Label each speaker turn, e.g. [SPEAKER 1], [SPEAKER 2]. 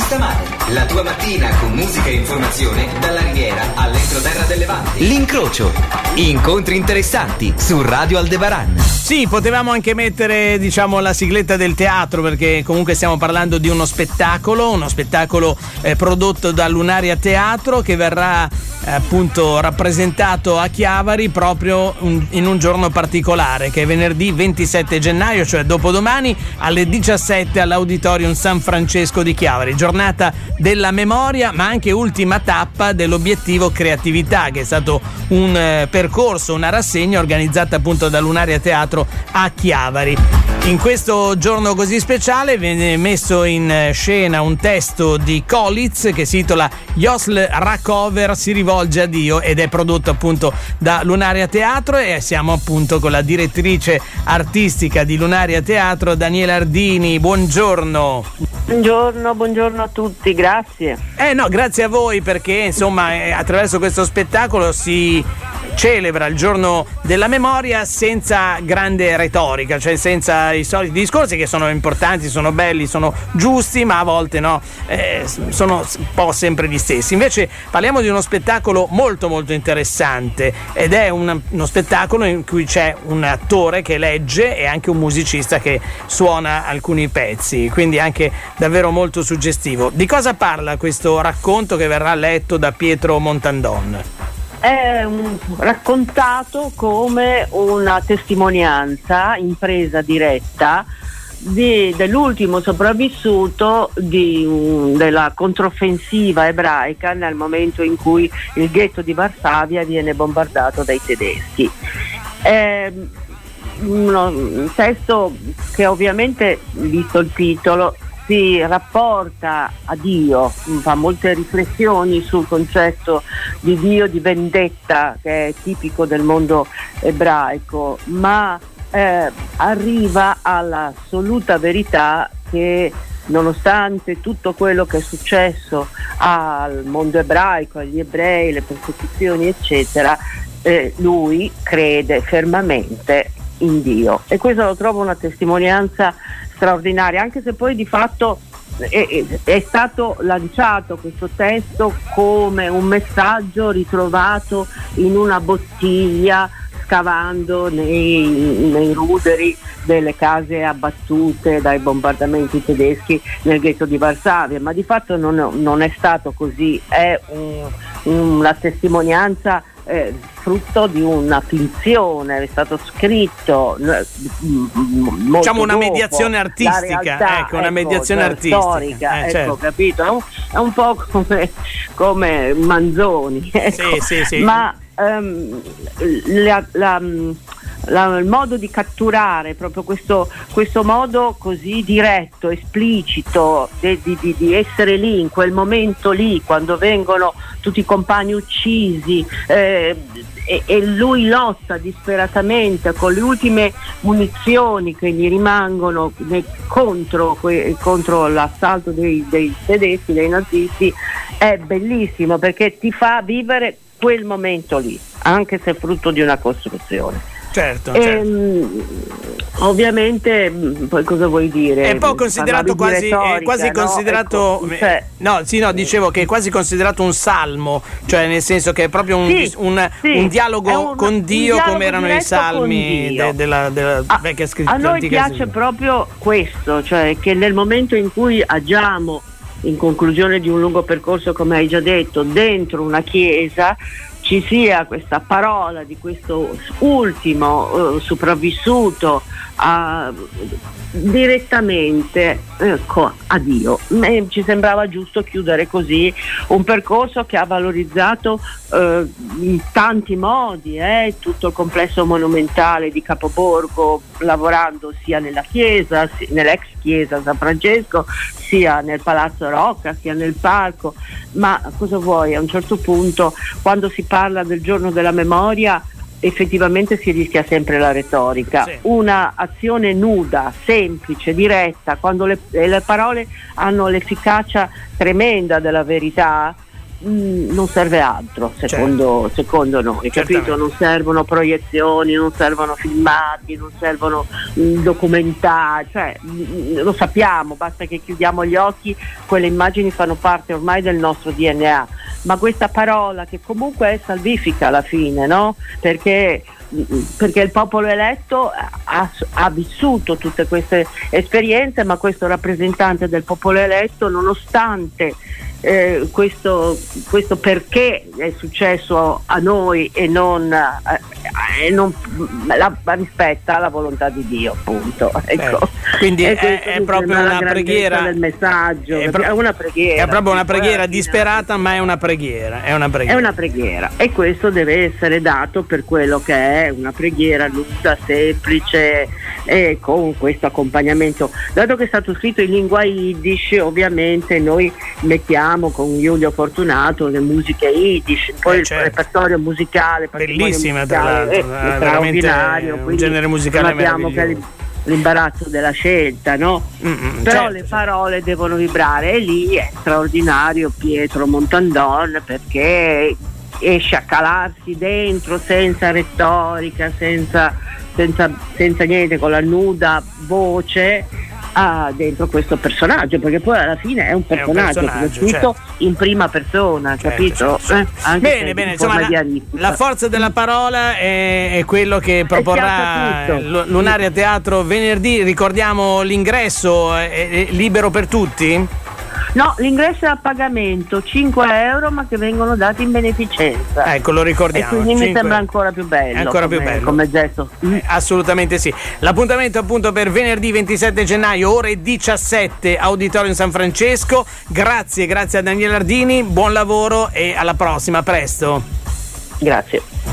[SPEAKER 1] Stamane, la tua mattina con musica e informazione dalla Riviera all'entroterra del Levante. L'incrocio. Incontri interessanti su Radio Aldebaran.
[SPEAKER 2] Sì, potevamo anche mettere, diciamo, la sigletta del teatro, perché comunque stiamo parlando di uno spettacolo prodotto da Lunaria Teatro, che verrà appunto rappresentato a Chiavari proprio in un giorno particolare, che è venerdì 27 gennaio, cioè dopodomani, alle 17 all'Auditorium San Francesco di Chiavari. Giornata della memoria, ma anche ultima tappa dell'obiettivo creatività, che è stato un percorso, una rassegna organizzata appunto da Lunaria Teatro a Chiavari. In questo giorno così speciale viene messo in scena un testo di Kolitz che si intitola Josl Rakover si rivolge a Dio, ed è prodotto appunto da Lunaria Teatro, e siamo appunto con la direttrice artistica di Lunaria Teatro, Daniela Ardini. Buongiorno.
[SPEAKER 3] Buongiorno a tutti, grazie.
[SPEAKER 2] Grazie a voi, perché insomma attraverso questo spettacolo si celebra il giorno della memoria senza grande retorica, cioè senza i soliti discorsi, che sono importanti, sono belli, sono giusti, ma a volte no, sono un po' sempre gli stessi. Invece parliamo di uno spettacolo molto molto interessante, ed è uno spettacolo in cui c'è un attore che legge e anche un musicista che suona alcuni pezzi, quindi anche davvero molto suggestivo. Di cosa parla questo racconto che verrà letto da Pietro Montandon?
[SPEAKER 3] È raccontato come una testimonianza in presa diretta dell'ultimo sopravvissuto della controffensiva ebraica nel momento in cui il ghetto di Varsavia viene bombardato dai tedeschi. È un testo che ovviamente, visto il titolo, si rapporta a Dio, fa molte riflessioni sul concetto di Dio, di vendetta, che è tipico del mondo ebraico, ma arriva all'assoluta verità che, nonostante tutto quello che è successo al mondo ebraico, agli ebrei, le persecuzioni eccetera, lui crede fermamente in Dio, e questo lo trovo una testimonianza straordinaria, anche se poi di fatto è stato lanciato questo testo come un messaggio ritrovato in una bottiglia scavando nei ruderi delle case abbattute dai bombardamenti tedeschi nel ghetto di Varsavia, ma di fatto non è stato così, è una testimonianza frutto di una finzione, è stato scritto molto, diciamo, una mediazione artistica, realtà, una mediazione artistica storica,
[SPEAKER 2] certo.
[SPEAKER 3] Capito? È un po' come Manzoni, ecco. Sì. Ma il modo di catturare proprio questo modo così diretto, esplicito di essere lì in quel momento lì, quando vengono tutti i compagni uccisi, e lui lotta disperatamente con le ultime munizioni che gli rimangono contro l'assalto dei tedeschi, dei nazisti, è bellissimo, perché ti fa vivere quel momento lì, anche se è frutto di una costruzione.
[SPEAKER 2] Certo.
[SPEAKER 3] Ovviamente, poi cosa vuoi dire?
[SPEAKER 2] È un po' considerato quasi considerato,
[SPEAKER 3] ecco, cioè,
[SPEAKER 2] dicevo che è quasi considerato un salmo, cioè nel senso che è proprio un dialogo con Dio, come erano i salmi della vecchia scrittura.
[SPEAKER 3] A noi piace proprio questo, cioè che nel momento in cui agiamo, in conclusione di un lungo percorso, come hai già detto, dentro una chiesa, ci sia questa parola di questo ultimo sopravvissuto direttamente a Dio. Ci sembrava giusto chiudere così un percorso che ha valorizzato in tanti modi tutto il complesso monumentale di Capoborgo, lavorando sia nella chiesa, nell'ex chiesa San Francesco, sia nel Palazzo Rocca, sia nel parco. Ma cosa vuoi, a un certo punto, quando si parla del giorno della memoria, effettivamente si rischia sempre la retorica. Sì. Una azione nuda, semplice, diretta, quando le parole hanno l'efficacia tremenda della verità, non serve altro, secondo noi, capito? Non servono proiezioni, non servono filmati, non servono documentari, cioè lo sappiamo, basta che chiudiamo gli occhi, quelle immagini fanno parte ormai del nostro DNA, ma questa parola che comunque è salvifica alla fine, no? Perché il popolo eletto ha vissuto tutte queste esperienze, ma questo rappresentante del popolo eletto, nonostante questo perché è successo a noi e non rispetta la volontà di Dio, appunto. Ecco.
[SPEAKER 2] Quindi è proprio una preghiera
[SPEAKER 3] del messaggio, è una preghiera.
[SPEAKER 2] È proprio una preghiera disperata, ma è una preghiera. È una
[SPEAKER 3] preghiera e questo deve essere dato per quello che è una preghiera lunga, semplice e con questo accompagnamento. Dato che è stato scritto in lingua Yiddish, ovviamente noi mettiamo con Giulio Fortunato le musiche Yiddish, poi il repertorio musicale
[SPEAKER 2] bellissima, tra l'altro,
[SPEAKER 3] straordinario,
[SPEAKER 2] un genere musicale meraviglioso.
[SPEAKER 3] L'imbarazzo della scelta, no? Però le parole devono vibrare e lì è straordinario Pietro Montandon, perché esce a calarsi dentro senza retorica, senza niente, con la nuda voce dentro questo personaggio, perché poi alla fine è un personaggio che è scritto in prima persona, capito?
[SPEAKER 2] Anche bene, insomma la forza della parola è quello che proporrà Lunaria Teatro venerdì. Ricordiamo l'ingresso è libero per tutti?
[SPEAKER 3] No, l'ingresso è a pagamento, 5 euro, ma che vengono dati in beneficenza.
[SPEAKER 2] Ecco, lo ricordiamo.
[SPEAKER 3] E quindi mi sembra ancora più bello. Come gesto.
[SPEAKER 2] Assolutamente sì. L'appuntamento appunto per venerdì 27 gennaio, ore 17, Auditorium San Francesco. Grazie a Daniele Ardini, buon lavoro e alla prossima, a presto.
[SPEAKER 3] Grazie.